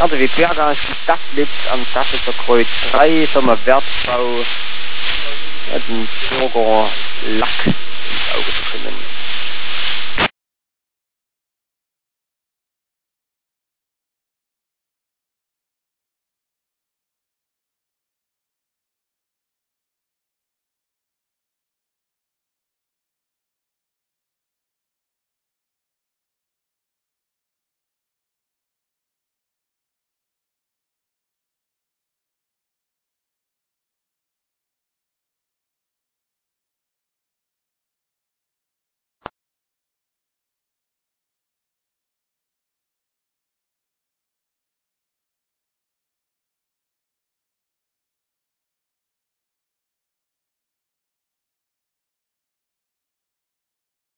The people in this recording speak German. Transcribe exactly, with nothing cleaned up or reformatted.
R D W Berger, Stadtlitz am Stadtlitzer Kreuz drei, Firma Wertbau, ein Bürger Lack.